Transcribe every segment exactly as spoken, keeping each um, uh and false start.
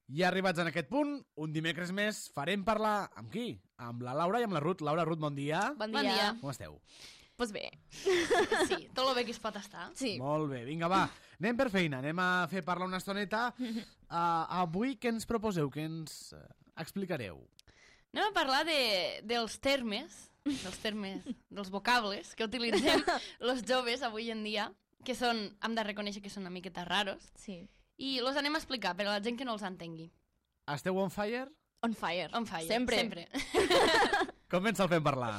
I arribats en aquest punt, un dimecres més farem parlar amb qui? Amb la Laura i amb la Ruth. Laura, Ruth, bon dia. Bon dia. Bon dia. Com esteu? Pues bé. Sí, tot el bé que es pot estar. Sí. Molt bé, vinga, va. Anem per feina, anem a fer parlar una estoneta. Uh, avui què ens proposeu, què ens uh, explicareu? Anem a parlar de, dels termes, dels termes, dels vocables que utilitzem els joves avui en dia, que són, hem de reconèixer que són una miqueta raros. Sí. I els anem a explicar per a la gent que no els entengui. Esteu on fire? On fire. On fire. Sempre. Sempre. Com ens el fem parlar?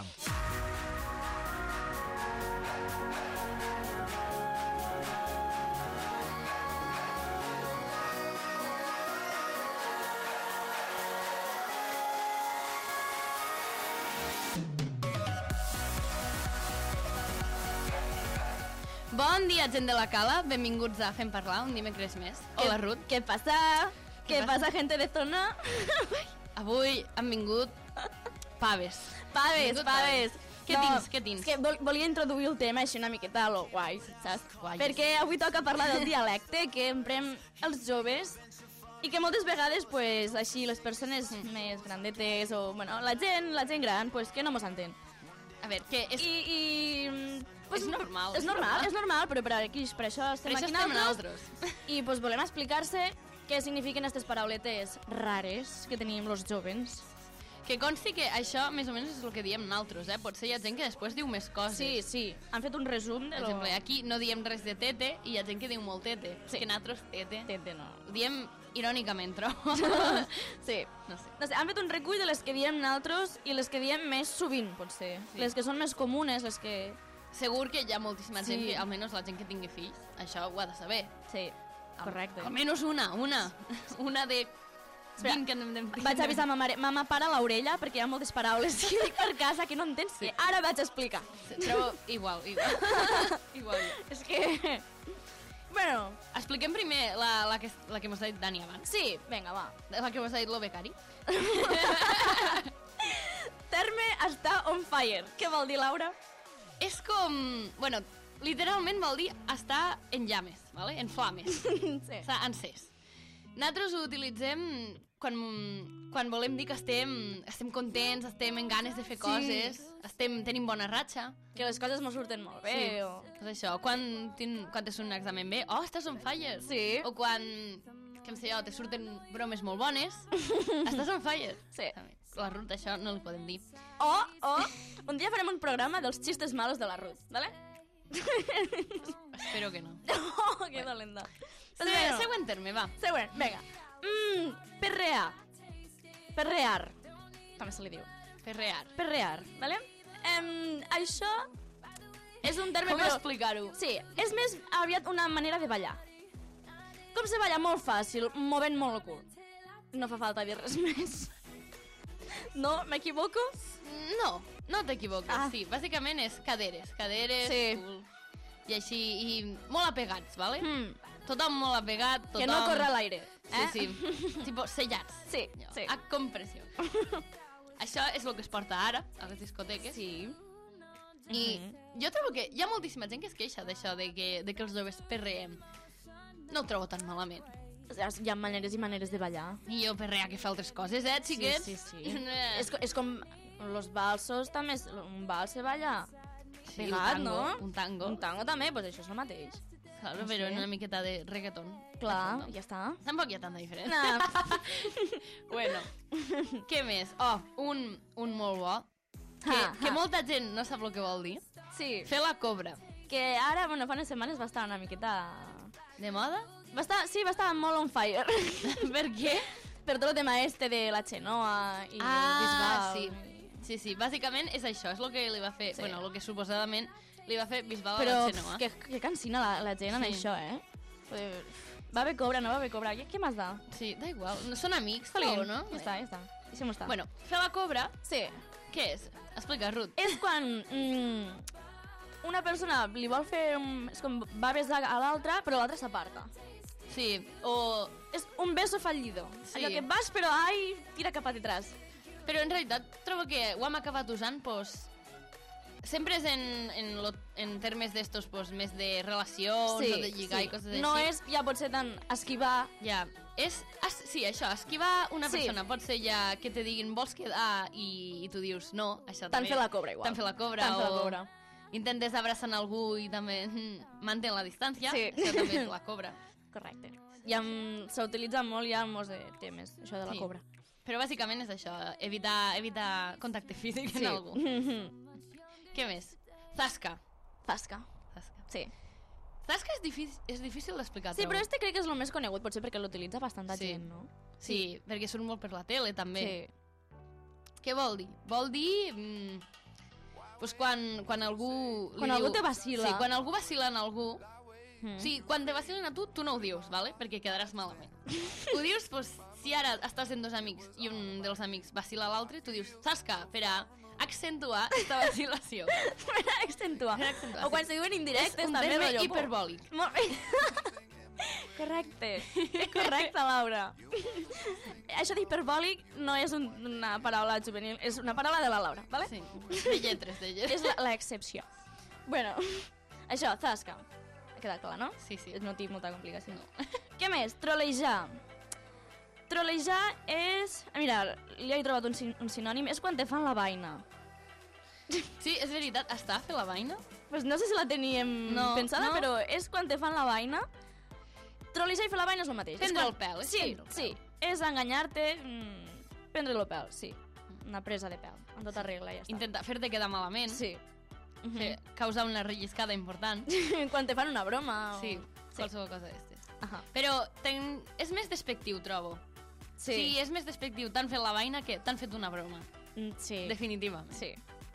Bon dia, gent de la Cala. Benvinguts a Fem Parlar, un dimecres més. Hola, Ruth. Què passa? Què, Què passa, gente de zona? Avui han vingut paves. Paves, Vingut paves. Què No, tens, què tens? És que vol, volia introduir el tema així una miqueta a lo guai, saps? Guai. Perquè avui toca parlar del dialecte que emprem els joves i que moltes vegades, pues, així, les persones mm. més grandetes o, bueno, la gent, la gent gran, pues, que no mos entén. A veure, que és... I, i pues, És normal, És és normal, normal. és normal, però per aquí, per això estem Per això aquí estem nosaltres. nosaltres. I pues, volem explicar-se què signifiquen aquestes parauletes rares que tenim los jovens. Que consti que això més o menys és el que diem nosaltres, eh? Potser hi ha gent que després diu més coses. Sí, sí, han fet un resum de Per lo... exemple, aquí no diem res de tete i hi ha gent que diu molt tete. Sí. És que nosaltres tete. Tete, no. Ho diem irònicament, però... Sí. No sé. No sé, han fet un recull de les que diem nosaltres i les que diem més sovint, potser. Sí. Les que són més comunes, les que... Segur que hi ha moltíssima Sí. gent, que, almenys la gent que tingui fills, això ho ha de saber. Sí, correcte. Al, almenys una, una. Una de... Espera, vint que anem de... Vaig avisar ma mare, mama, para l'orella, perquè hi ha moltes paraules que dic per casa que no entens, sí. Ara vaig explicar. Però igual, igual. igual. És que... Bueno, Expliquem primer la, la que, la que m'ha dit Dani abans. sí, vinga, va. La que m'ha dit lo becari. Terme està on fire. Què vol dir, Laura? És com... Bueno, literalment vol dir estar en llames, ¿vale? En flames. Sí. Estar encès. Nosaltres ho utilitzem quan, quan volem dir que estem, estem contents, estem en ganes de fer Sí. coses, estem, tenim bona ratxa. Que les coses m'ho surten molt bé. Sí, O... és això. Quan, tin, quan te surt un examen bé, oh, estàs on fire. Sí. O quan, que em sé jo, te surten bromes molt bones, estàs on fire. Sí. La Ruth, això no li podem dir. O, o, un dia farem un programa dels xistes malos de la Ruth, ¿vale? Espero que no. Oh, que dolenta. Se, Pues bueno, següent terme, va. següent, vinga. Mm, perrear. Perrear. També se li diu. Ferrear. Perrear, ¿vale? Em, això és un terme... Com però... explicar-ho? Sí, és més aviat una manera de ballar. Com se balla molt fàcil, movent molt el cul. No fa falta dir res més. No? M'equivoco? No, no t'equivoques, Ah. sí. Bàsicament és caderes, caderes, Sí. cul, i així, i molt apegats, ¿vale? Mm. Tothom molt apegat, tothom... Que no corre a l'aire. Sí, Eh? sí, tipo sellats. Sí, Allò, sí. A compressió. Això és el que es porta ara, a les discoteques. Sí. I Mhm. jo trobo que hi ha moltíssima gent que es queixa d'això, de que, de que els joves perreem. No ho trobo tan malament. O sigui, hi ha maneres i maneres de ballar. I jo perrear que fa altres coses, eh, xiquets? Sí, sí, sí. Eh, és, co- és com los balsos també, és- un vals se balla Sí, pegat, un tango, no? un tango. Un tango també, doncs això és el mateix. Claro, no però sé. en una miqueta de reggaeton. Clar, de fondo. ja està. Tampoc hi ha tanta diferència. No. Bueno, què més? Oh, un, un molt bo, que, Ah, que ah. molta gent no sap el que vol dir. Sí, Fer la cobra. que ara, bueno, fa unes setmanes va estar una miqueta... De moda? Va estar, sí, va estar molt on fire. Per què? Per tot el tema este de la Xenoa i el Ah, Bisbal. sí. Sí, sí, bàsicament és això, és el que li va fer, Sí. bueno, el que suposadament li va fer Bisbal a Però la pf, Xenoa. que, que cansina la, la gent en Sí. això, eh? Eh, Va haver cobra, no va haver cobra. Què, què m'has da? Sí, da igual, no, són amics, Feliu, trobo, no? Ja està, ja està. Deixem-ho estar. Bueno, fer la cobra, sí. què és? Explica, Ruth. És quan mm, una persona li vol fer... Un, és com va besar a l'altra, però l'altra s'aparta. Sí, o... És un beso fallido. Sí. Allò que vas, però ai, tira cap a detrás. Però en realitat trobo que ho hem acabat usant, doncs, sempre és en, en, lo, en termes d'estos, pues, més de relacions Sí, o de lligar sí. i coses així. No és, ja pot ser tan esquivar. Ja, és... Es, sí, això, esquivar una Sí. persona. Pot ser ja que te diguin vols quedar i, i tu dius no, això T'han també... fet la cobra, igual. T'han fet la cobra. T'han fet la o cobra. intentes abraçar algú i també mm, mantén la distància. Sí. Això també és la cobra. Correcte. I amb... s'utilitza molt ja en molts de temes, això de la Sí. cobra. Però bàsicament és això, evitar, evitar contacte físic Sí. en algú. Què més? Zasca. Zasca. Zasca. Sí. Zasca és difícil, és difícil d'explicar. Sí, trobo. però este crec que és el més conegut, potser perquè l'utilitza bastanta Sí. gent, no? Sí, perquè surt molt per la tele, també. Sí. Què vol dir? Vol dir... Mm, pues quan, quan algú... li Quan algú te vacila. Sí, quan algú vacila en algú... Mm. O sigui, quan te vacilen a tu, tu no ho dius, ¿vale? Perquè quedaràs malament. Ho dius, pues, si ara estàs en dos amics i un dels amics vacila l'altre, tu dius, Zasca, per a accentuar aquesta vacilació. Per accentuar. Per accentuar, O quan sí. se diuen indirectes, És un també. terme rotllo, hiperbòlic. Molt bé. Correcte. Correcte, Laura. Això d'hiperbòlic no és un, una paraula juvenil, és una paraula de la Laura, ¿vale? Sí, de lletres, de lletres. És l'excepció. Bueno, això, zasca. Ha quedat clar, no? Sí, sí. No tinc molta complicació. No. Què més? Trolejar. Trolejar és... Mira, li he trobat un, sin un sinònim. És quan te fan la vaina. Sí, és veritat, està a fer la vaina? Pues no sé si la teníem No, pensada, no. però és quan te fan la vaina. Trolejar i fer la vaina és el mateix. Prendre És el pèl, és Sí, prendre el sí. És enganyar-te, mm, prendre el pèl, sí. Una presa de pèl, en tota regla, ja està. Intentar fer-te quedar malament. Sí. Mhm. Fer, causar una relliscada important. Quan te fan una broma o... Sí, qualsevol cosa d'estes. Ahà. Però ten... és més despectiu, trobo. Sí. Sí, és més despectiu t'han fet la vaina que t'han fet una broma. Mm, Sí. Definitivament. Sí.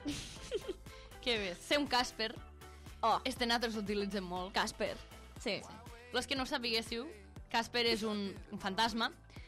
Què ves? Ser un Casper. Oh, Este nosaltres l'utilitzem molt. Casper. Sí. Els que no ho sapiguéssiu, Casper és un, un fantasma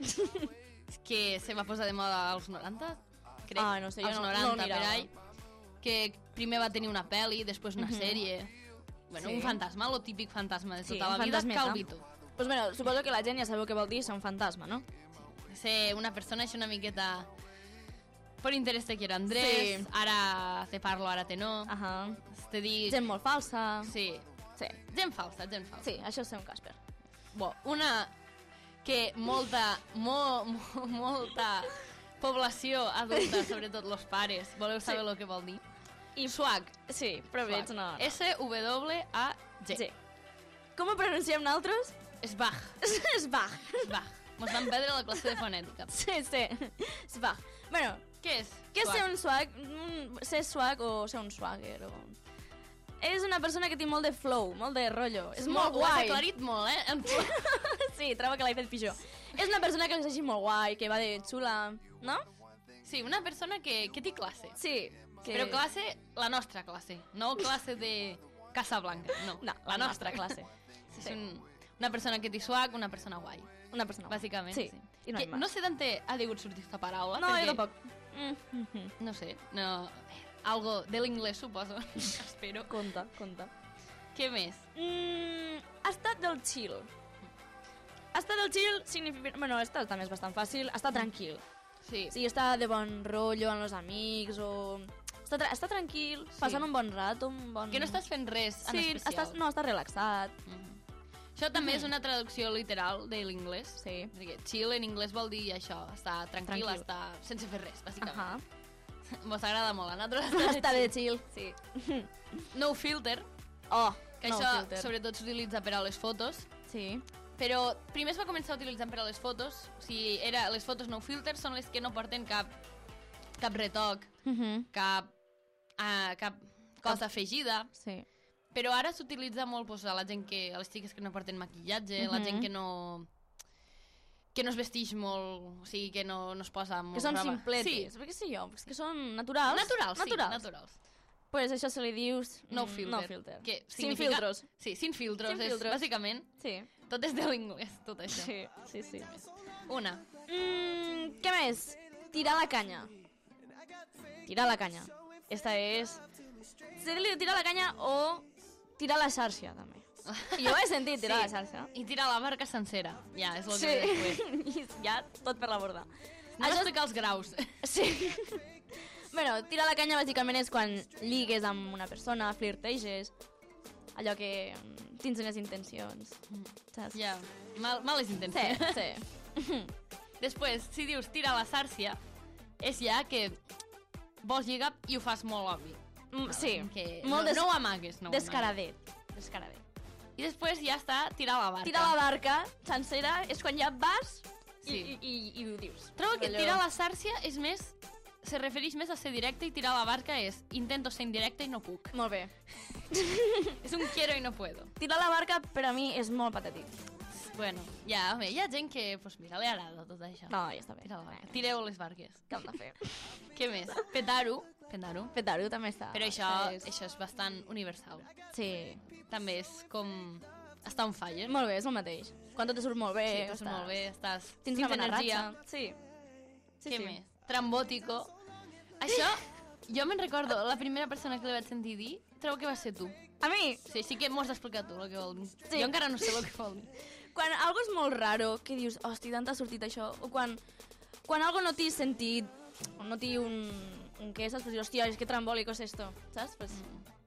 que se va posar de moda als noranta, crec. Ah, no sé, jo als no- no noranta, el mirava. per ahí. Que primer va tenir una pel·li, després una Mhm. sèrie. Bueno, Sí. un fantasma, lo típic fantasma de Sí, tota un la vida, fantasmeta. calvito. Pues bueno, suposo que la gent ja sabeu què vol dir ser un fantasma, no? Ser una persona així una miqueta... Por interés te quiero Andrés, Sí. ara te parlo, ara te no. Ahà. Te dic... Gent molt falsa. Sí, Sí. gent falsa, gent falsa. Sí, això és ser un Casper. Bo, una que molta, mo, mo, molta població adulta, sobretot los pares, voleu saber Sí. el que vol dir? I Swag. Sí, però veig, no. no. S W A G. Sí. Com ho pronunciem nosaltres? Svag. És Bach. Svag. Mos van perdre la classe de fonètica. Sí, sí. És Bach. Bueno, Què és? què és ser un swag? Mm, Ser swag o ser un swagger? O... És una persona que té molt de flow, molt de rotllo. És molt Ho has guai. aclarit molt, eh? En- Sí, trobo que l'he fet pitjor. És una persona que és així molt guai, que va de xula, no? Sí, una persona que, que té classe. Sí. Que... Però classe, la nostra classe, no classe de Casablanca, no, No, la nostra classe. Sí. És un, una persona que té swag, una persona guai, Una persona guai. bàsicament. Sí, sí. i no que, hi ha no sé d'on te ha degut sortir aquesta paraula. No, perquè, jo tampoc. Mm -hmm. No sé, no... Algo de l'inglès, suposo. Espero. Conta, conta. Què més? Mm, estat del chill. Estat del chill significa... Bueno, estat també és bastant fàcil. Estar tranquil. Sí. O sigui, estar de bon rotllo amb els amics o... Estar, tra estar tranquil, Sí. passant un bon rato, un bon... Que no estàs fent res en Sí, especial. estàs, no, estàs relaxat. Mhm. Això també és una traducció literal de l'inglès. Sí. Perquè chill en anglès vol dir això, estar tranquil, Tranquil. estar sense fer res, bàsicament. Ahà. Mos agrada molt a nosaltres Estar de chill, sí. No filter, Oh, que no això filter. sobretot s'utilitza per a les fotos, Sí. però primer es va començar utilitzant per a les fotos. O sigui, era, les fotos no filter són les que no porten cap, cap retoc, Uh -huh. cap, uh, cap cosa afegida. Sí. Però ara s'utilitza molt pues, a la gent que, a les xiques que no porten maquillatge, la Mhm. gent que no que no es vestix molt, o sigui, que no, no es posa molt Que són roba. simpletes. Sí, Perquè sé jo, és que són naturals. naturals, naturals. sí, naturals. Pues això se li dius... No mm, filter. No filter. Que Sin significa- filtros. Sí, sin filtros, Sin és filtros. bàsicament, Sí. tot és de l'inglès, tot això. Sí, sí, sí. Una, Mm, què més? Tirar la canya. Tirar la canya. Esta és... Se diu tirar la canya o tirar la xarxa, també. Jo he sentit tirar Sí. la xarxa. i tira la barca sencera, ja, és el Sí. que ve després. I ja tot per la borda. No Això- explicar els graus. Sí. Bueno, tirar la canya bàsicament és quan lligues amb una persona, flirteges, allò que mm, tens unes intencions, saps? Ja, mal, males Sí, intencions. sí. Després, si dius tira la sàrcia, és ja que vols lligar i ho fas molt obvi. Mm, sí, Que molt no, des- no ho amagues, no ho amagues. descaradet. Descaradet. I després ja està tirar la barca. Tirar la barca sencera és quan ja vas i, Sí. i, i, i ho dius. Trobo que Allò- tirar la sàrcia és més... Se refereix més a ser directe i tirar la barca és intento ser indirecte i no puc. Molt bé. És un quiero i no puedo. Tirar la barca per a mi és molt patètic. Bueno, ja, home, hi ha gent que, pues mira, li agrada tot això. No, ja està bé. Tirar la barca. Tireu les barques. Què hem de fer? Què més? Petar-ho. Petar-ho. Petar-ho també està. Però això, és... això és bastant universal. Sí. També és com estar on fire. Molt bé, és el mateix. Quan tot te surt molt bé, Sí, tu estàs estàs- molt bé, estàs... Tens una bona energia. ratxa. Sí. Sí, Què sí. més? Trambòtico. Això, jo me'n recordo, la primera persona que li vaig sentir dir, trobo que va ser tu. A mi, Sí, sí que m'ho has d'explicar tu, el que vol dir. Sí. Jo encara no sé el que vol dir. quan algo és molt raro, que dius, hosti, tant t'ha sortit això, o quan, quan algo no té sentit, o no té un, un què, saps? Pues dir, hòstia, és que trambòlico és esto, saps? Pues...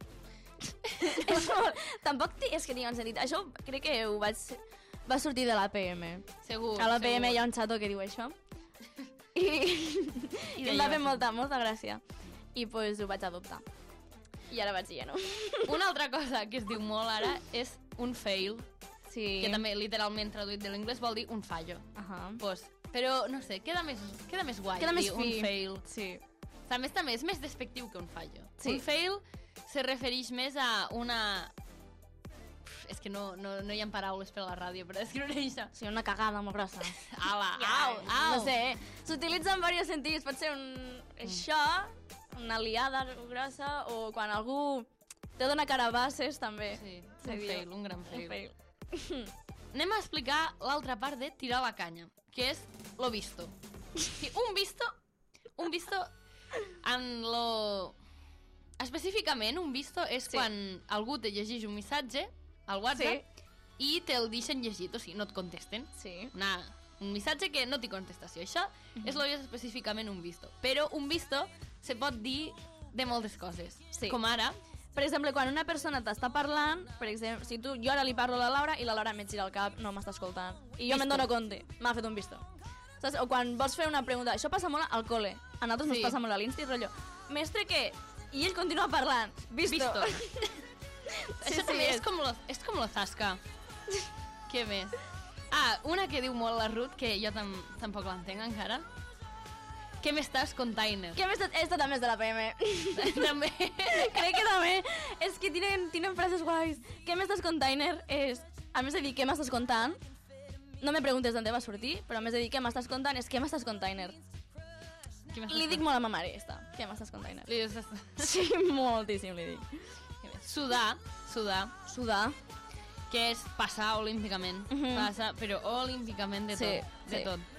és molt... Tampoc té, és que tinguin sentit. Això crec que ho vaig... va sortir de l'A P M. Segur, A l'A P M segur. hi ha un xato que diu això. I, I em va fer molta, molta gràcia. I pues ho vaig adoptar. I ara vaig dir, ja no. Una altra cosa que es diu molt ara és un fail, Sí. que també literalment traduït de l'anglès vol dir un fallo. Ahà. Pues, però, no sé, queda més, queda més guai Queda més dir fi. un fail. Sí. A més, també és més despectiu que un fallo. Sí. Un fail se refereix més a una... Uf, és que no, no, no hi ha paraules per a la ràdio per descriure això. Sí, una cagada molt grossa. Ala, au, au. No sé, s'utilitza en diversos sentits. Pot ser un... això, una liada grossa, o quan algú te dona carabasses, també. Sí, Se un diu. fail, un gran fail. Un fail. Anem a explicar l'altra part de tirar la canya, que és lo visto. Sí, un visto, un visto en lo... Específicament, un visto és Sí. quan algú te llegeix un missatge al WhatsApp i te'l deixen llegit, o sigui, no et contesten. Sí. Una, un missatge que no té contestació. Això és lo que és específicament un visto. Però un visto se pot dir de moltes coses. Sí. Com ara, Per exemple, quan una persona t'està parlant, per exemple, si tu, jo ara li parlo a la Laura i la Laura em gira el cap, no m'està escoltant. I jo me'n Visto. dono compte, m'ha fet un visto. Saps? O quan vols fer una pregunta, això passa molt al col·le, a nosaltres Sí. ens passa molt a l'Insti, rotllo, mestre, què? I ell continua parlant, visto. visto. Sí, Això sí, també és és- com, lo, és com la zasca. Què més? Ah, una que diu molt la Ruth, que jo tam tampoc l'entenc encara. Què m'estàs container? Què més? Esta també és de la P M. també. Crec que també. És que tienen, tienen frases guais. Què m'estàs container és... A més de dir què m'estàs contant, no me preguntes d'on te va sortir, però a més de dir què m'estàs contant és què m'estàs container. Què m'estàs Li dic molt a ma mare, esta. Què m'estàs container. Li dius, Sí, moltíssim li dic. què més? Sudar, sudar, Sudar. que és passar olímpicament. Mhm. Passar, però olímpicament de Sí, tot. De sí. tot.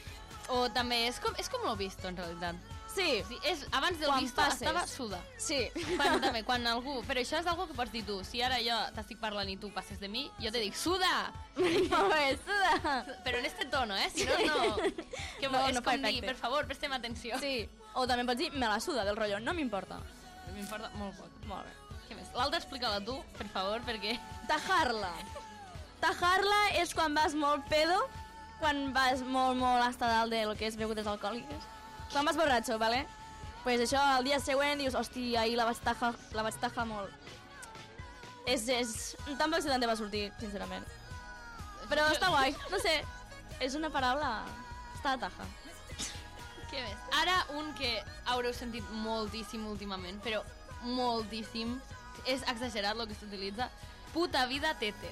O també és com, és com l'ho visto, en realitat. Sí, Sí, és, abans del Quan visto passes. estava sudar. sí. Quan, també, quan algú... Però això és algo que pots dir tu. Si ara jo t'estic parlant i tu passes de mi, jo te dic, suda! Molt bé, suda. Però en este tono, eh? Si no, no... Que No, és no fa com dir, efecte. per favor, prestem atenció. Sí. O també pots dir, me la suda, del rotllo, no m'importa. M'importa molt poc. Molt bé. Què més? L'altre explica-la tu, per favor, perquè... Tajar-la. Tajar-la és quan vas molt pedo, quan vas molt, molt hasta dalt de lo que és begudes alcohòliques. Quan vas borratxo, ¿vale? Pues això, al dia següent dius, hosti, ahir la vaig tajar, la vaig tajar molt. És, és... Tampoc sé d'on te va sortir, sincerament. Però està guai, no sé. És una paraula... Està a taja. Què més? Ara un que haureu sentit moltíssim últimament, però moltíssim, és exagerat el que s'utilitza. Puta vida tete.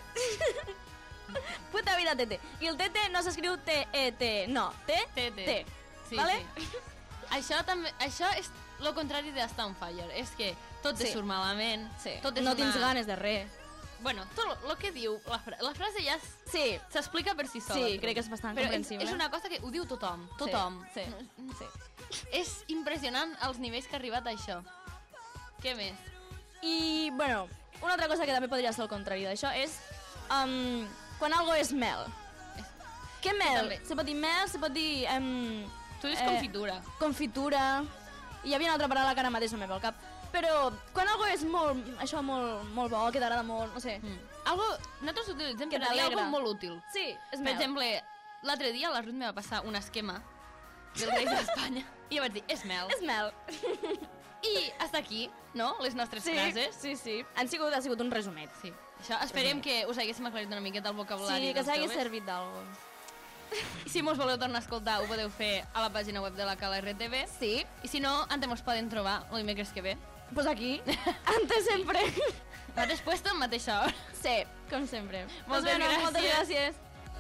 Puta vida tete. I el tete no s'escriu T E T, no, T Tete. T. Sí, Vale? sí. Això també, això és lo contrari d'estar on fire. És que tot te Sí. surt malament. Sí. Tot és No una... tens ganes de res. Bueno, tot lo, lo que diu, la, fra la frase ja s- Sí, s'explica per si sola. sí, trobo. crec que és bastant Però és, comprensible. és una cosa que ho diu tothom. Tothom. Sí, No- sí. És impressionant els nivells que ha arribat això. Què més? I, bueno, una altra cosa que també podria ser el contrari d'això és um, quan algo és mel. Què mel? també. Se pot dir mel, se pot dir... Um, Tu dius Eh, confitura. confitura, I hi havia una altra paraula que ara mateix no me ve al cap. Però quan algo és molt, això molt, molt bo, que t'agrada molt, no sé. Mm. Algo, nosaltres ho utilitzem Que per a dir t'alegra. algo molt útil. Sí, és Per mel. exemple, l'altre dia la Ruth me va passar un esquema del Reis d'Espanya i jo vaig dir, és mel. És mel. I hasta aquí, no?, les nostres Sí, frases. sí, sí. Han sigut, ha sigut un resumet. Sí. Això, esperem que us haguéssim aclarit una miqueta el vocabulari Sí, que dels s'hagi joves. servit d'algo. I si mos voleu tornar a escoltar, ho podeu fer a la pàgina web de la Cala R T V. Sí, I si no, antes mos poden trobar el dimecres que ve. pues aquí, antes sempre. Mateix puesto, en mateixa hora. Sí, com sempre. Moltes Pues bueno, gràcies. Moltes gràcies.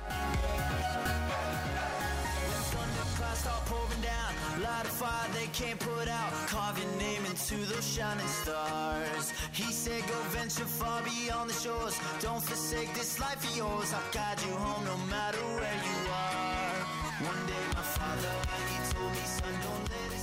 Start pouring down, light a fire they can't put out, carve your name into those shining stars. He said go venture far beyond the shores, don't forsake this life of yours, I'll guide you home no matter where you are. One day my father, he told me, son, don't let it